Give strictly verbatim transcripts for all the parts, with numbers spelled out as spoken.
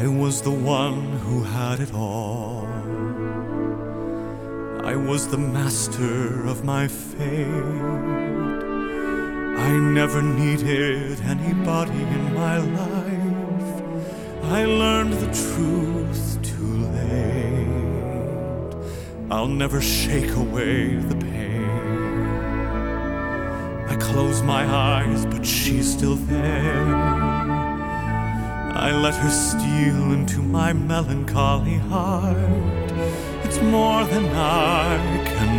I was the one who had it all. I was the master of my fate. I never needed anybody in my life. I learned the truth too late. I'll never shake away the pain. I close my eyes, but she's still there. I let her steal into my melancholy heart. It's more than I can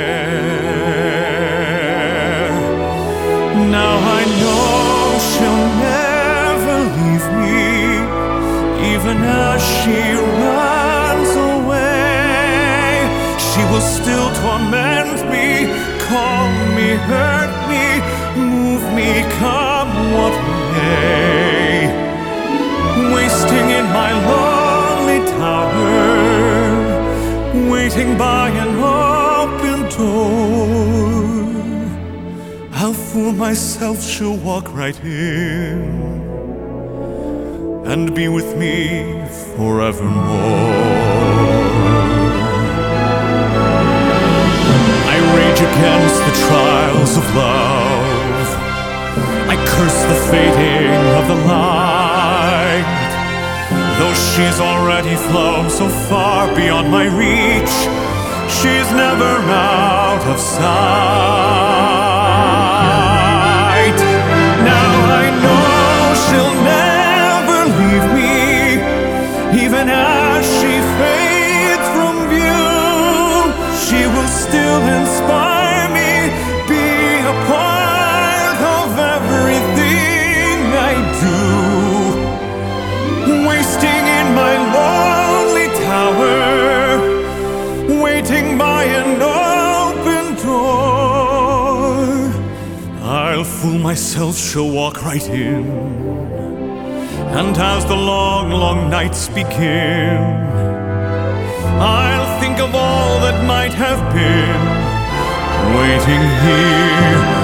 bear. Now I know she'll never leave me, even as she runs away. She will still torment me, call me, hurt me, move me, come what may. Wasting in my lonely tower, waiting by an open door. I'll fool myself, she'll walk right in and be with me forevermore. I rage against the trials of love. I curse the fading of the light. Though she's already flown so far beyond my reach, she's never out of sight. Now I know she'll never leave me, even as she fades from view. She will still inspire me, be a part of everything I do. Wasting in my lonely tower, waiting by an open door. I'll fool myself, she'll walk right in, and as the long, long nights begin, I'll think of all that might have been, waiting here